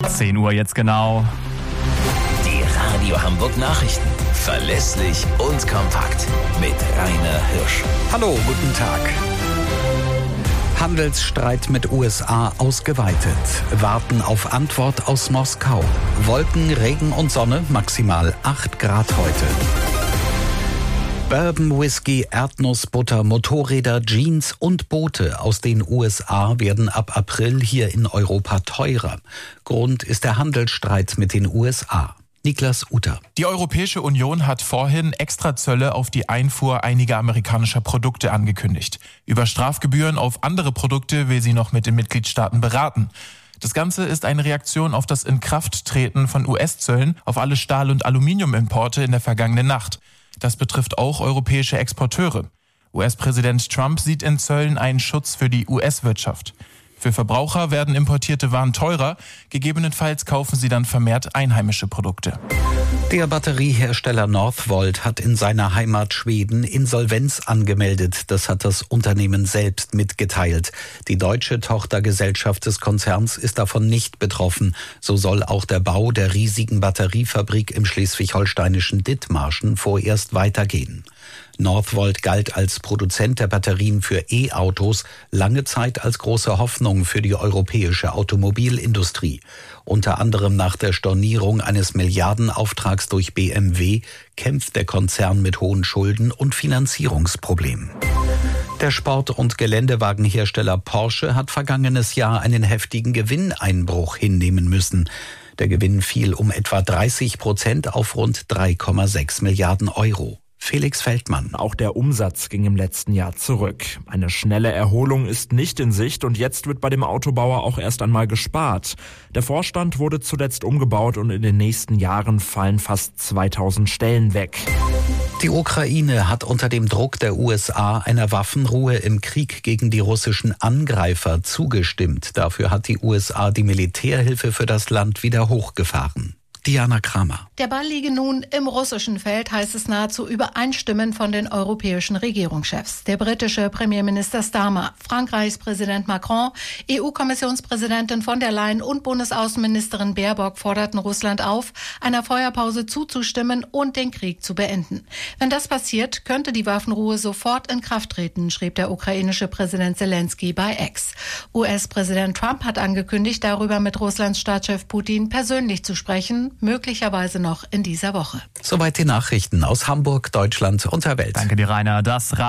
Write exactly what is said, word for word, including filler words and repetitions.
zehn Uhr jetzt genau. Die Radio Hamburg Nachrichten. Verlässlich und kompakt. Mit Rainer Hirsch. Hallo, guten Tag. Handelsstreit mit U S A ausgeweitet. Warten auf Antwort aus Moskau. Wolken, Regen und Sonne, maximal acht Grad heute. Bourbon, Whisky, Erdnussbutter, Motorräder, Jeans und Boote aus den U S A werden ab April hier in Europa teurer. Grund ist der Handelsstreit mit den U S A. Niklas Uter. Die Europäische Union hat vorhin Extrazölle auf die Einfuhr einiger amerikanischer Produkte angekündigt. Über Strafgebühren auf andere Produkte will sie noch mit den Mitgliedstaaten beraten. Das Ganze ist eine Reaktion auf das Inkrafttreten von U S-Zöllen auf alle Stahl- und Aluminiumimporte in der vergangenen Nacht. Das betrifft auch europäische Exporteure. U S-Präsident Trump sieht in Zöllen einen Schutz für die U S-Wirtschaft. Für Verbraucher werden importierte Waren teurer, gegebenenfalls kaufen sie dann vermehrt einheimische Produkte. Der Batteriehersteller Northvolt hat in seiner Heimat Schweden Insolvenz angemeldet. Das hat das Unternehmen selbst mitgeteilt. Die deutsche Tochtergesellschaft des Konzerns ist davon nicht betroffen. So soll auch der Bau der riesigen Batteriefabrik im schleswig-holsteinischen Dithmarschen vorerst weitergehen. Northvolt galt als Produzent der Batterien für E-Autos lange Zeit als große Hoffnung für die europäische Automobilindustrie. Unter anderem nach der Stornierung eines Milliardenauftrags durch B M W kämpft der Konzern mit hohen Schulden und Finanzierungsproblemen. Der Sport- und Geländewagenhersteller Porsche hat vergangenes Jahr einen heftigen Gewinneinbruch hinnehmen müssen. Der Gewinn fiel um etwa dreißig Prozent auf rund drei Komma sechs Milliarden Euro. Felix Feldmann. Auch der Umsatz ging im letzten Jahr zurück. Eine schnelle Erholung ist nicht in Sicht und jetzt wird bei dem Autobauer auch erst einmal gespart. Der Vorstand wurde zuletzt umgebaut und in den nächsten Jahren fallen fast zweitausend Stellen weg. Die Ukraine hat unter dem Druck der U S A einer Waffenruhe im Krieg gegen die russischen Angreifer zugestimmt. Dafür hat die U S A die Militärhilfe für das Land wieder hochgefahren. Diana Kramer. Der Ball liege nun im russischen Feld, heißt es nahezu übereinstimmend von den europäischen Regierungschefs. Der britische Premierminister Starmer, Frankreichs Präsident Macron, E U-Kommissionspräsidentin von der Leyen und Bundesaußenministerin Baerbock forderten Russland auf, einer Feuerpause zuzustimmen und den Krieg zu beenden. Wenn das passiert, könnte die Waffenruhe sofort in Kraft treten, schrieb der ukrainische Präsident Zelensky bei X. U S-Präsident Trump hat angekündigt, darüber mit Russlands Staatschef Putin persönlich zu sprechen, möglicherweise noch in dieser Woche. Soweit die Nachrichten aus Hamburg, Deutschland und der Welt. Danke dir, Rainer. Das